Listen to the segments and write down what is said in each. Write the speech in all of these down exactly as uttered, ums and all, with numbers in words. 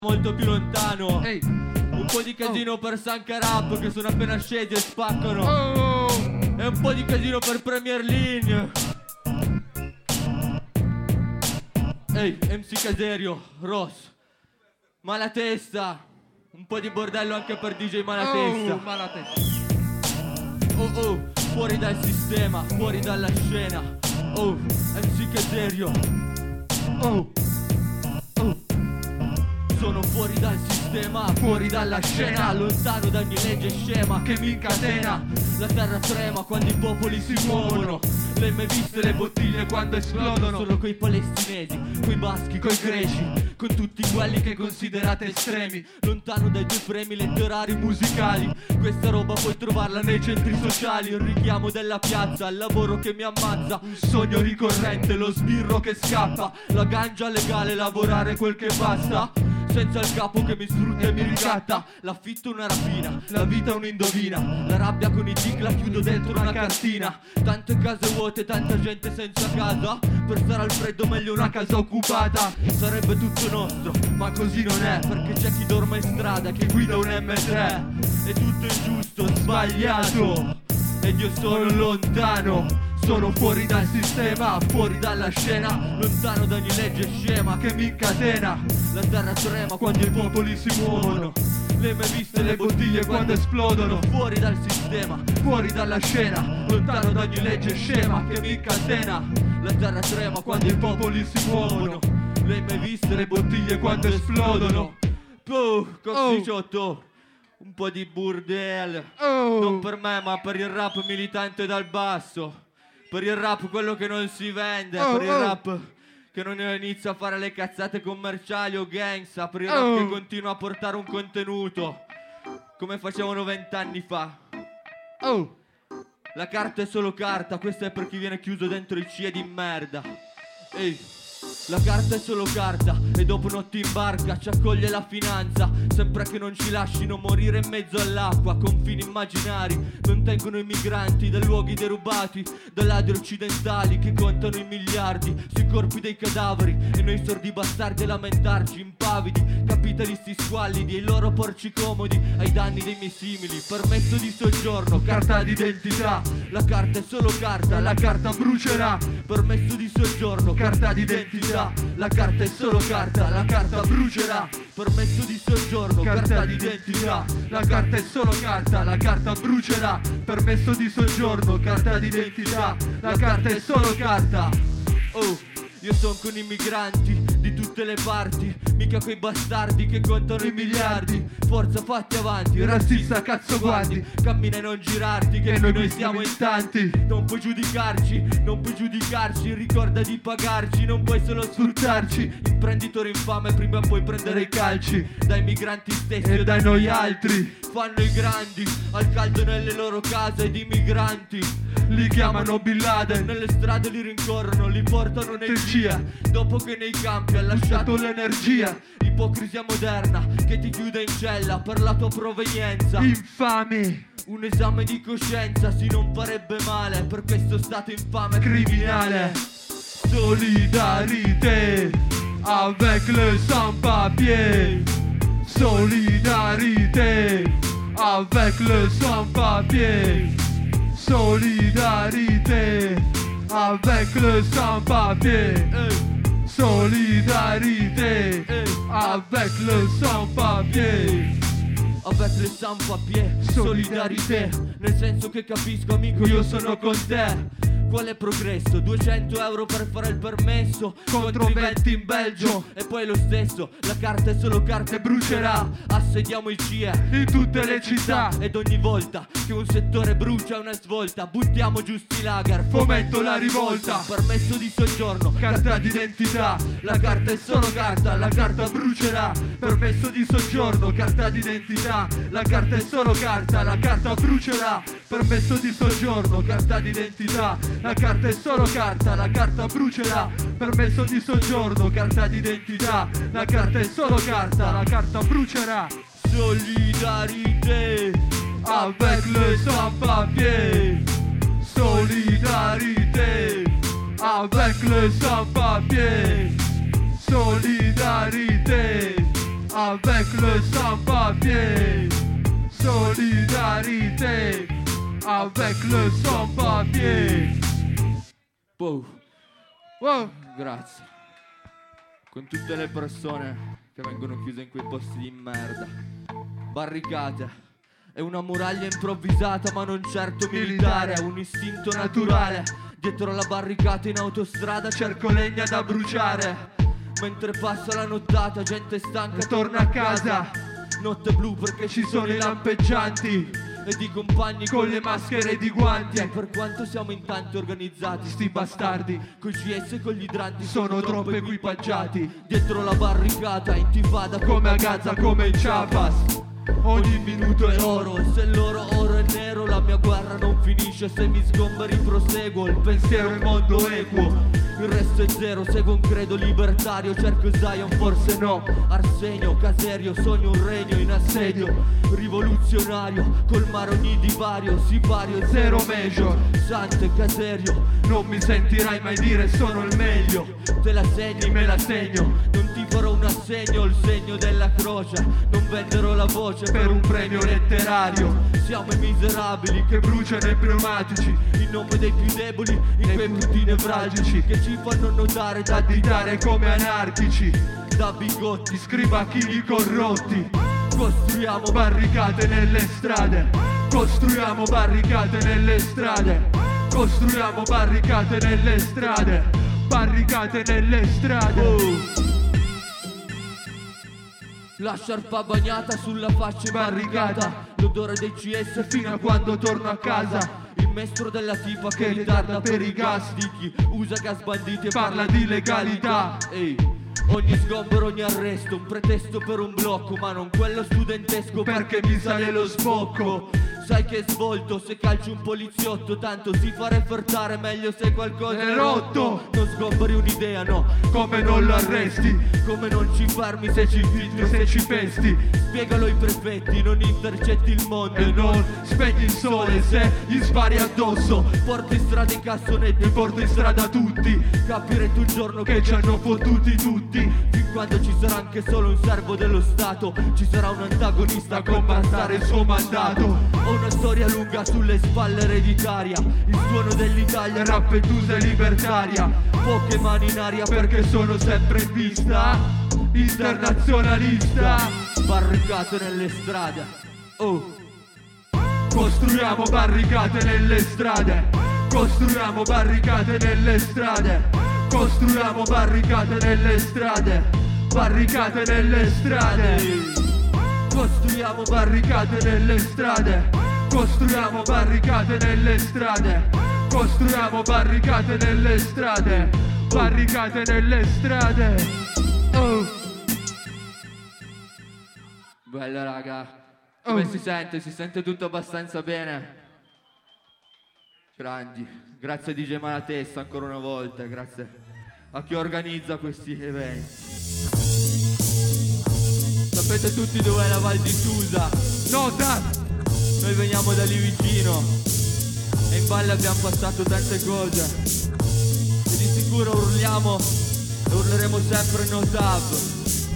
molto più lontano. Ehi. Un po' di casino oh. per Sankarap che sono appena scesi e spaccano. Oh. E un po' di casino per Premier League. Ehi, M C Caserio, Ross, Malatesta. Un po' di bordello anche per D J Malatesta. Oh, Malatesta. Oh oh, fuori dal sistema, fuori dalla scena. Oh, M C Caserio. Oh, oh. Sono fuori dal sistema, fuori dalla scena, lontano da ogni legge scema che mi incatena. La terra trema quando i popoli si muovono. Le hai mai viste le bottiglie quando esplodono? Sono coi palestinesi, coi baschi, coi greci, con tutti quelli che considerate estremi, lontano dai tuoi premi letterari musicali. Questa roba puoi trovarla nei centri sociali. Il richiamo della piazza, il lavoro che mi ammazza, un sogno ricorrente, lo sbirro che scappa, la ganja legale, lavorare quel che basta, senza il capo che mi sfrutta e mi ricatta. L'affitto è una rapina, la vita è un'indovina, la rabbia con i tic la chiudo dentro una cartina. Tante case vuote, tanta gente senza casa, per stare al freddo meglio una casa occupata. Sarebbe tutto nostro, ma così non è, perché c'è chi dorme in strada, che guida un M tre. È tutto ingiusto, sbagliato, ed io sono lontano. Sono fuori dal sistema, fuori dalla scena, lontano da ogni legge scema che mi incatena. La terra trema quando i popoli si muovono. Le hai mai viste le bottiglie quando esplodono? Fuori dal sistema, fuori dalla scena, lontano da ogni legge scema che mi incatena. La terra trema quando i popoli si muovono. Le hai mai viste le bottiglie quando esplodono? Puh, con diciotto. Un po' di burdel. Oh. Non per me ma per il rap militante dal basso. Per il rap quello che non si vende. Oh, per il oh. rap che non inizia a fare le cazzate commerciali o gangsta. Per il rap oh. che continua a portare un contenuto come facevano vent'anni fa. Oh. La carta è solo carta. Questa è per chi viene chiuso dentro i C I E di merda. Ehi, la carta è solo carta e dopo notti in barca ci accoglie la finanza, sempre che non ci lascino morire in mezzo all'acqua. Confini immaginari non tengono i migranti da luoghi derubati da ladri occidentali che contano i miliardi sui corpi dei cadaveri, e noi sordi bastardi a lamentarci impavidi, capitalisti squallidi e i loro porci comodi ai danni dei miei simili. Permesso di soggiorno, carta d'identità. La carta è solo carta, la carta brucerà. Permesso di soggiorno, carta d'identità. La carta è solo carta, la carta brucerà. Permesso di soggiorno, carta d'identità. La carta è solo carta, la carta brucerà. Permesso di soggiorno, carta d'identità. La carta è solo carta. Oh, io sono con i migranti di tutte le parti, mica quei bastardi che contano i miliardi. Forza, fatti avanti, razzista cazzo guardi, cammina e non girarti che noi, noi siamo in tanti. Non puoi giudicarci, non puoi giudicarci, ricorda di pagarci, non puoi solo sfruttarci. Imprenditore infame, prima o poi prendere i calci dai migranti stessi e dai noi altri. Fanno i grandi, al caldo nelle loro case ed i migranti li chiamano Bin Laden, nelle strade li rincorrono, li portano nel C I E dopo che nei campi ha lasciato l'energia. Ipocrisia moderna che ti chiude in cella per la tua provenienza. Infame. Un esame di coscienza sì non farebbe male per questo stato infame criminale. Solidarité avec le sans-papier. Solidarité avec le sans-papier. Solidarité avec le sans-papier. Solidarité avec le sans-papier. Avec le sans-papier, solidarité. Nel senso che capisco amico io sono con te. Quale progresso? duecento euro per fare il permesso contro venti in Belgio. E poi lo stesso, la carta è solo carta e brucerà. Assediamo il C I E in tutte le città. Ed ogni volta che un settore brucia una svolta, buttiamo giù sti lager, fomento la rivolta. Permesso di soggiorno, carta d'identità. La carta è solo carta, la carta brucerà. Permesso di soggiorno, carta d'identità. La carta è solo carta, la carta brucerà. Permesso di soggiorno, carta d'identità. La carta è solo carta, la carta brucerà. Permesso di soggiorno, carta d'identità. La carta è solo carta, la carta brucerà. Solidarité avec le sans-papier. Solidarité avec le sans-papier. Solidarité avec le sans-papier. Solidarité avec le sans-papier. Wow. Wow. Grazie. Con tutte le persone che vengono chiuse in quei posti di merda. Barricate. È una muraglia improvvisata ma non certo militare. È un istinto naturale. Dietro la barricata in autostrada cerco legna da bruciare. Mentre passa la nottata, gente stanca torna a casa. Notte blu perché ci sono i lampeggianti ed i compagni con le maschere ed i guanti. E per quanto siamo in tanti organizzati, sti bastardi coi C S e con gli idranti sono troppo equipaggiati. Dietro la barricata, intifada come a Gaza, come in Chiapas. Ogni minuto è oro, e se il loro oro è nero la mia guerra non finisce. Se mi sgomberi proseguo, il pensiero è mondo equo. Il resto è zero, seguo un credo libertario. Cerco Zion, forse no. Arsenio, Caserio, sogno un regno in assedio. Rivoluzionario, colmare ogni divario. Sipario, zero major. Sante, Caserio, non mi sentirai mai dire sono il meglio. Te la segni, me la segno. Non ti farò un assegno, il segno della croce. Non venderò la voce per un premio letterario. Siamo i miserabili che bruciano i pneumatici in nome dei più deboli, in quei punti nevralgici che ci fanno notare da additare come anarchici. Da bigotti, scrivachini corrotti. Costruiamo barricate nelle strade. Costruiamo barricate nelle strade. Costruiamo barricate nelle strade. Barricate nelle strade. Oh. La sciarpa bagnata sulla faccia barricata. L'odore dei C S fino a quando torno a casa. Il mestro della tipa che ritarda per i gas. Di chi usa gas banditi e parla di legalità. Ehi, ogni sgombero, ogni arresto, un pretesto per un blocco, ma non quello studentesco perché mi sale lo sbocco. Sai che è svolto se calci un poliziotto, tanto si fa refertare meglio se qualcosa è rotto. Non sgomberi un'idea, no, come non lo arresti. Come non ci fermi se ci infiltri, se ci pesti. Spiegalo ai prefetti, non intercetti il mondo e non spegni il sole se gli spari addosso. Porti in strada i cassonetti, porti in strada tutti. Capirete un giorno che ci hanno fottuti tutti. Fin quando ci sarà anche solo un servo dello Stato, ci sarà un antagonista a comandare il suo mandato. Ho una storia lunga sulle spalle ereditaria. Il suono dell'Italia rappetusa e libertaria. Poche mani in aria perché sono sempre in vista. Internazionalista. Barricate nelle strade. Oh. Costruiamo barricate nelle strade. Costruiamo barricate nelle strade. Costruiamo barricate nelle strade. Barricate nelle strade. Costruiamo barricate nelle strade. Costruiamo barricate nelle strade. Costruiamo barricate nelle strade. Barricate nelle strade. Oh. Bella raga. Come oh. si sente? Si sente tutto abbastanza bene? Grandi. Grazie a D J Malatesta ancora una volta. Grazie a chi organizza questi eventi. Sapete tutti dov'è la Val di Susa? Nota! Noi veniamo da lì vicino e in valle abbiamo passato tante cose e di sicuro urliamo e urleremo sempre no tab.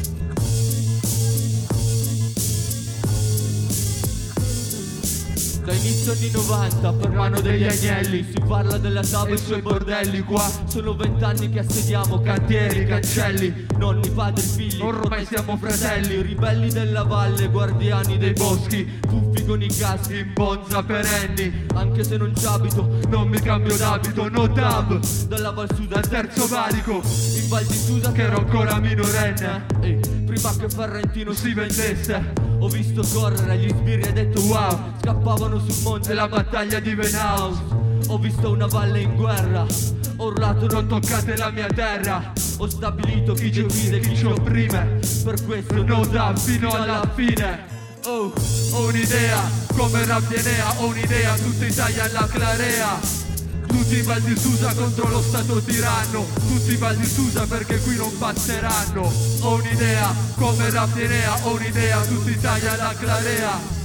Da inizio anni novanta per mano degli agnelli si parla della tab e i suoi bordelli. Qua sono vent'anni che assediamo cantieri, cancelli, nonni, padri, figli, ormai siamo fratelli. Ribelli della valle, guardiani dei boschi, puffi con i caschi in bonza perenni. Anche se non ci abito, non mi cambio d'abito, no tab. Dalla Val Susa al terzo valico, in Val di Susa che ero ancora minorenne. Ehi, prima che Ferrentino si vendesse ho visto correre gli sbirri e detto wow. Scappavano sul monte la battaglia di Venaus. Ho visto una valle in guerra, ho urlato non toccate la mia terra. Ho stabilito chi ci uccide e chi ci opprime. Per questo no tab fino alla fine. Oh, ho un'idea, come Rabbienea. Ho un'idea, tutta Italia alla clarea. Tutti in Val di Susa contro lo stato tiranno. Tutti in Val di Susa perché qui non passeranno. Ho un'idea, come Rabbienea. Ho un'idea, tutta Italia alla clarea.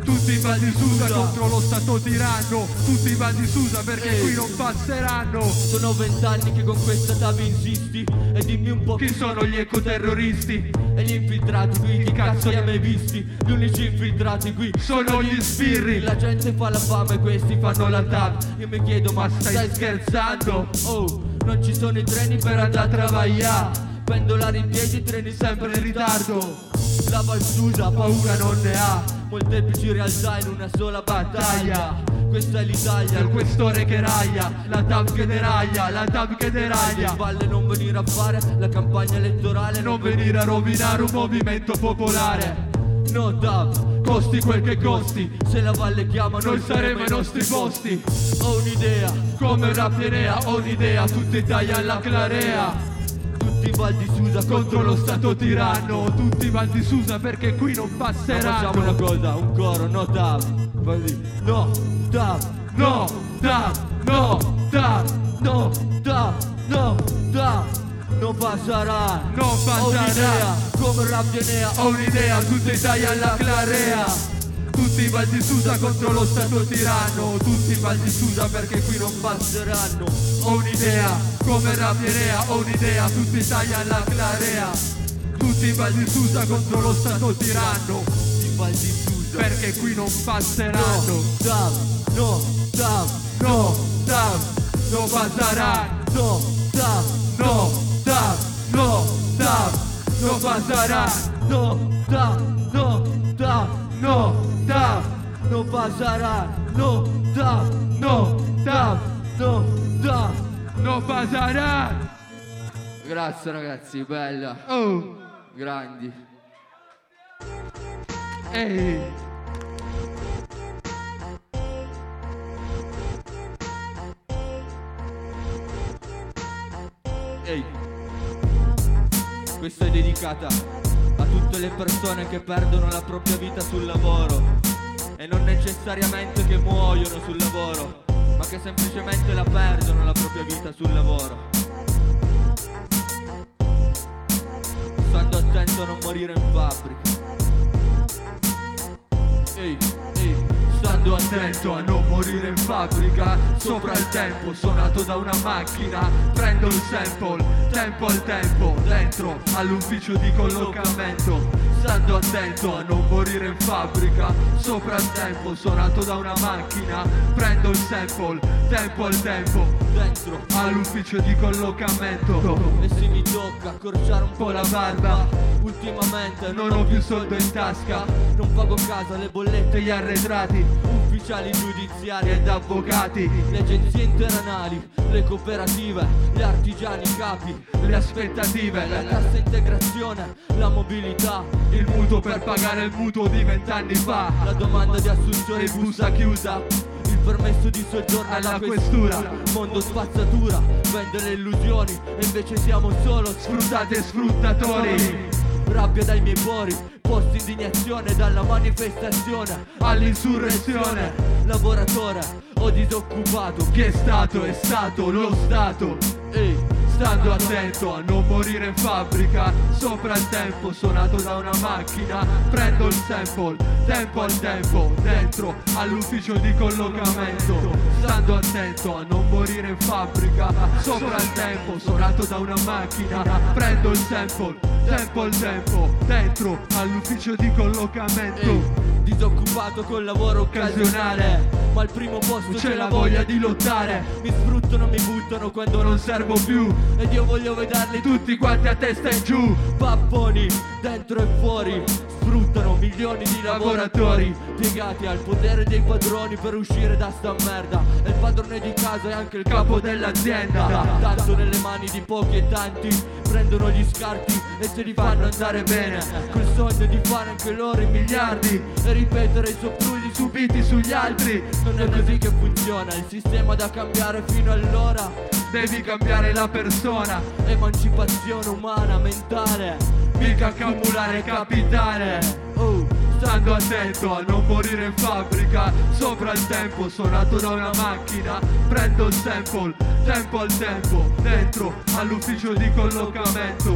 Tutti in Val di Susa contro lo stato tiranno, tutti in Val di Susa perché Ehi. qui non passeranno. Sono vent'anni che con questa tab insisti, e dimmi un po' Chi sono gli ecoterroristi? e gli infiltrati qui, chi cazzo li hai mai visti? Gli unici infiltrati qui Sono gli sbirri. La gente fa la fame, questi fanno la tab. Io mi chiedo, ma Ma stai scherzando? Oh, non ci sono i treni per andare a travagliare. Pendolare in piedi, treni sempre in ritardo. La Val Susa paura non ne ha, molteplici realtà in una sola battaglia. Questa è l'Italia, Il questore che raglia, la tab che deraglia, la tab che le deraglia. palle non venire a fare la campagna elettorale, Non venire a rovinare un movimento popolare. No tab, Costi quel che costi, se la valle chiama noi saremo ai nostri posti. Ho un'idea, Come una pienea, ho un'idea, tutta Italia alla clarea. tutti in Val di Susa Contro lo stato tiranno, tutti in Val di Susa perché qui non Ma facciamo una passeranno. cosa, un coro, no tab. Vai, no tab, No, da, no, da, no tab, no tab. Non passerà, non ho passerà. un'idea, come una pienea. Ho un'idea, tutta Italia alla clarea. Tutti in Val di Susa contro lo stato tiranno, tutti in Val di Susa perché qui non passeranno. Ho un'idea, come una pienea, ho un'idea, tutta Italia alla clarea. Tutti in Val di Susa contro lo stato tiranno, In Val di Susa, perché qui non no passeranno. tab, no tab, No, tab, non passerà. no tab, No, tab, no, tab, non passerà. no tab, no tab, No, tab, non passerà, no tab, no, tab, no tab. non passerà. Grazie ragazzi, bella, Oh, grandi. ehi. Ehi, questa è dedicata a tutte le persone che perdono la propria vita sul lavoro, e non necessariamente che muoiono sul lavoro, ma che semplicemente la perdono la propria vita sul lavoro. Stando attento a non morire in fabbrica. Ehi, ehi, Stando attento a non morire in fabbrica, sopra il tempo, suonato da una macchina. Prendo il sample, tempo al tempo, dentro all'ufficio di collocamento. Stando attento a non morire in fabbrica, sopra il tempo, suonato da una macchina. Prendo il sample, tempo al tempo, dentro. all'ufficio di collocamento. E se mi tocca accorciare un po' la barba, ultimamente Non ho più soldo in tasca, non pago casa, le bollette, gli arretrati ufficiali giudiziari ed avvocati, le agenzie interanali, le cooperative, gli artigiani capi, le aspettative, la la- cassa integrazione, la mobilità, il mutuo per pagare il mutuo di vent'anni fa, la domanda di assunzione il busta busta chiusa il permesso di soggiorno alla alla questura, questura. mondo spazzatura, vende le illusioni e invece siamo solo Sfruttati e sfruttatori, rabbia dai miei pori, post indignazione dalla manifestazione all'insurrezione. lavoratore o disoccupato. Chi è stato è stato lo Stato. Ehi, Stando attento a non morire in fabbrica, sopra il tempo, suonato da una macchina. Prendo il sample, tempo al tempo, dentro all'ufficio di collocamento. Stando attento a non morire in fabbrica, sopra il tempo, suonato da una macchina. Prendo il sample, tempo al tempo, dentro all'ufficio di collocamento. ehi, disoccupato col lavoro occasionale, ma al primo posto C'è la voglia di lottare, mi sfruttano, mi buttano quando non non servo servo più, ed io voglio vederli tutti tutti quanti a testa in giù. papponi, dentro e fuori, sfruttano milioni di lavoratori piegati al potere dei padroni per uscire da sta merda. E il padrone di casa è anche il capo dell'azienda, tanto nelle mani di pochi e tanti prendono gli scarti e se li fanno andare bene, col sogno di fare anche loro i miliardi e ripetere i soprusi Subiti sugli altri, non è così che funziona, il sistema da cambiare fino allora. devi cambiare la persona, Emancipazione umana, mentale, mica accumulare capitale. oh, Stando attento a non morire in fabbrica, sopra il tempo, suonato da una macchina. Prendo il sample, tempo al tempo, dentro all'ufficio di collocamento.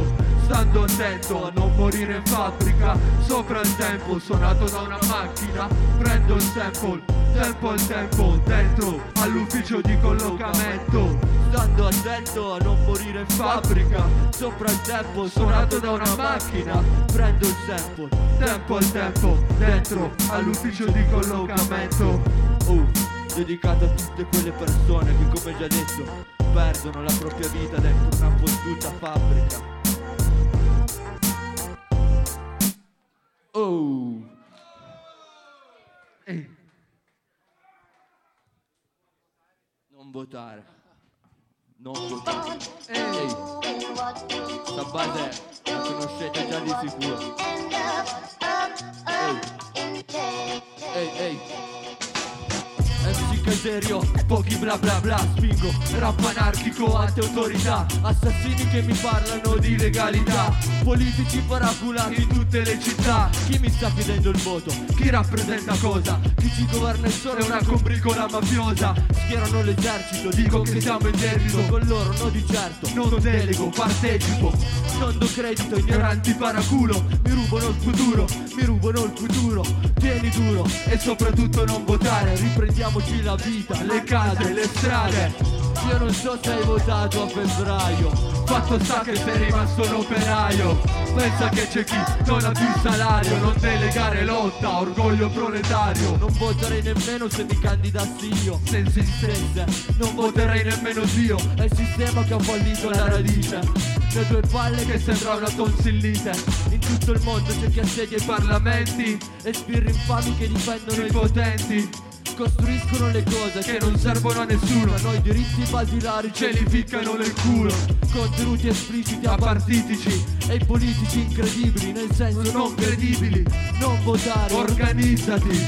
stando attento a non morire in fabbrica. Sopra il tempo, suonato da una macchina, prendo il sample, tempo al tempo, dentro all'ufficio di collocamento. Stando attento a non morire in fabbrica. Sopra il tempo, suonato da una macchina, prendo il sample, Tempo al tempo, dentro all'ufficio di collocamento. Oh, dedicato a tutte quelle persone che, come già detto, perdono la propria vita dentro una fottuta fabbrica. Oh. Ehi. Non votare. Non votare. Ehi. Sta base la conoscete già di sicuro. Ehi. Ehi, ehi. M C Caserio, pochi bla bla bla. Spingo, rap anarchico, ante autorità. Assassini che mi parlano di legalità. Politici paraculati in tutte le città. Chi mi sta chiedendo il voto? Chi rappresenta cosa? Chi ci governa il sole è una combricola mafiosa. Schierano l'esercito, dico che siamo in debito con loro, no di certo. Non delego, partecipo. Non do credito, ignoranti paraculo. Mi rubano il futuro, mi rubano il futuro. Tieni duro e soprattutto non votare. Riprendiamoci la vita, le case, le strade. Io non so se hai votato a febbraio. Fatto sta che sei rimasto un operaio. Pensa che c'è chi non ha più salario. Non delegare lotta, orgoglio proletario. Non voterei nemmeno se mi candidassi io. Se insistesse, non voterei nemmeno Dio. È il sistema che ha fallito alla radice. Le tue palle Che sembra una tonsillite. in tutto il mondo c'è chi assedia i Parlamenti e sbirri infami che difendono i i potenti costruiscono le cose che non servono a nessuno. a noi diritti basilari Ce li ficcano nel culo. contenuti espliciti A a par- partitici e i politici incredibili, nel senso non credibili. non votare, Organizzati,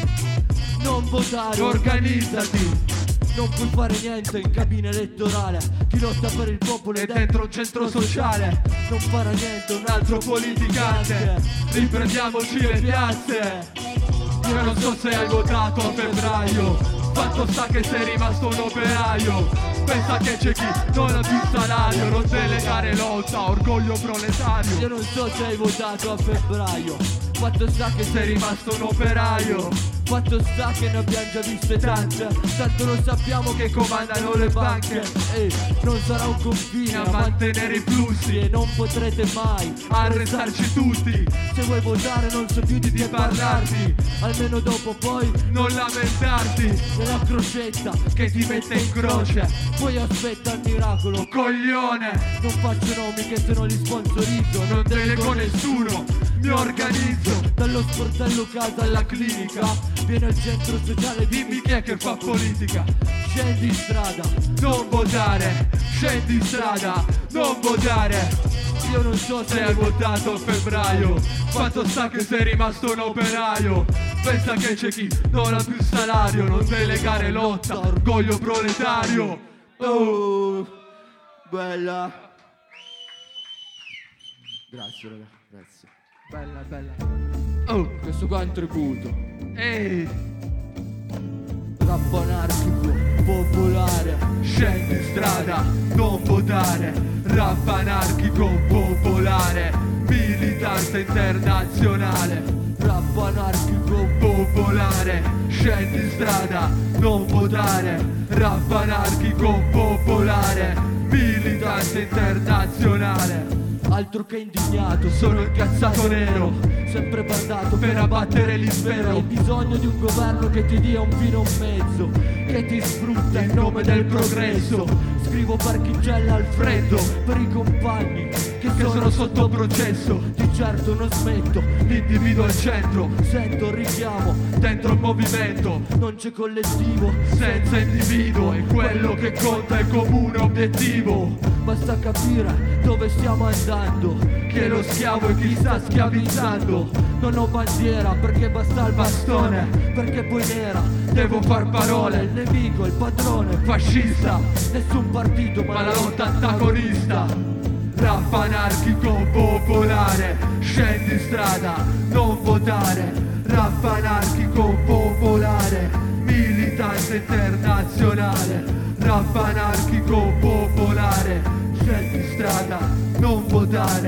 non votare, organizzati. non puoi fare niente in cabina elettorale. Chi lotta per il popolo E dentro un centro sociale non farà niente un un altro politicante. Riprendiamoci le piazze. Io non so se hai votato a febbraio. Fatto sta che sei rimasto un operaio. Pensa che c'è chi non ha più salario. Non delegare lotta, orgoglio proletario. Io non so se hai votato a febbraio. Fatto sta che Sei sei rimasto un operaio. Fatto sta che ne abbiamo già viste tante. Tanto lo sappiamo che comandano le banche. E non sarà un confine A mantenere i flussi, e non potrete mai arrestarci tutti. Se vuoi votare non so più di Di che parlarti. Almeno dopo poi Non lamentarti nella crocetta che ti mette in croce. poi aspetta il miracolo. Coglione, Non faccio nomi che se non li sponsorizzo. non delego nessuno, mi organizzo. Dallo sportello casa alla clinica viene il centro sociale. Dimmi chi è che fa politica. Scendi in strada. Non votare, scendi in strada, non votare. Io non so Se se hai votato a febbraio, fatto sta che sei rimasto un operaio. Pensa che c'è chi non ha più salario. Non delegare lotta, orgoglio proletario. Oh, bella. Grazie raga, grazie. Bella, bella. Oh, questo qua è un tributo. Ehi, Rap anarchico, popolare. scendi in strada, non votare. Rap anarchico, popolare, militante internazionale. Rap anarchico, Popolare, scendi in strada, non votare. Rap anarchico, popolare, militante internazionale. altro che indignato. Sono incazzato nero Sempre bardato per abbattere l'impero. Hai bisogno di un governo che ti dia un fine e un mezzo, che ti sfrutta in nome del progresso. Scrivo parchigella al freddo per i compagni che, Che sono sotto processo. Di certo non smetto, L'individuo al centro, sento il richiamo. dentro il movimento. Non c'è collettivo, Senza individuo è quello che conta il comune obiettivo. basta capire dove stiamo andando. Che lo schiavo è chi sta schiavizzando. Non ho bandiera perché basta il bastone, perché poi nera Devo far il parole, nemico, il padrone, fascista, nessun partito ma la lotta antagonista. Rap anarchico popolare, scendi in strada, non votare. Rap anarchico popolare, militante internazionale. Rap anarchico popolare, scendi in strada, non votare.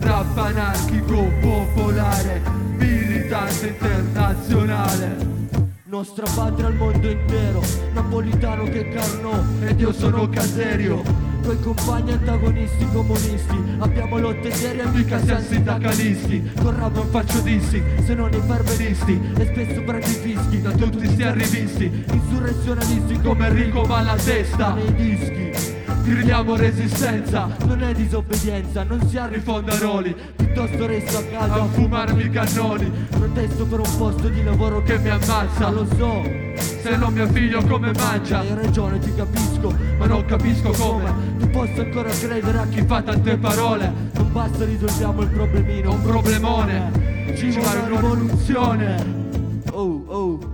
rap anarchico popolare, militante internazionale. Nostra patria al mondo intero, napolitano che Carnot ed io sono Caserio. Coi compagni antagonisti comunisti abbiamo lotte serie e mica siamo sindacalisti. Con rap non faccio dissi, se non i perbenisti, e spesso prendi fischi da tutti sti arrivisti, insurrezionalisti come Enrico Malatesta. nei dischi gridiamo resistenza, non è disobbedienza, non si arriva Fondaroli, piuttosto resto a casa a fumarmi i cannoni. Protesto per un posto di lavoro che Che mi ammazza, lo so. se non mio figlio come mangia. Hai ragione, ti capisco, ma non capisco come tu possa ancora credere a chi chi fa tante parole. non basta, risolviamo il problemino. Un problemone, ci vuole una rivoluzione. Oh, oh.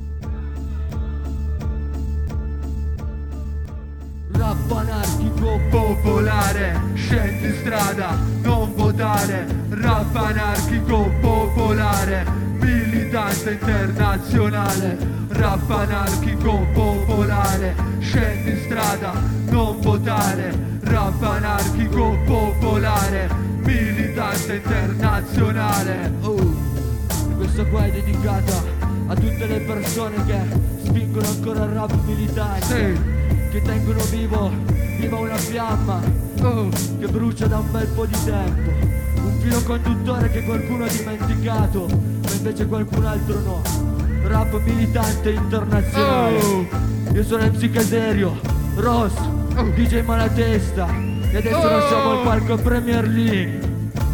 Rap anarchico popolare, scendi in strada, non votare. Rap anarchico popolare, militante internazionale. Rap anarchico popolare, scendi in strada, non votare. Rap anarchico popolare, militante internazionale. Oh, questa qua è dedicata a tutte le persone che spingono ancora il rap militante, Sì. che tengono vivo, viva una fiamma Oh. che brucia da un bel po' di tempo, un filo conduttore che qualcuno ha dimenticato, ma invece qualcun altro no. Rap militante internazionale. Oh. Io sono M C Caserio, Ross, Oh. D J Malatesta, e adesso Oh. lasciamo al palco Premier League.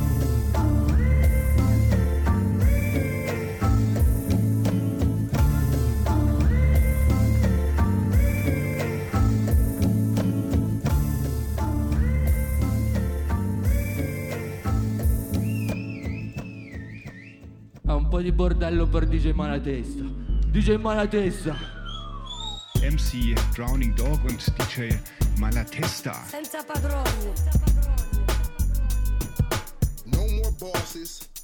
Ha un po' di bordello per D J Malatesta. D J Malatesta. M C Drowning Dog und D J Malatesta. Senza padroni. No more bosses,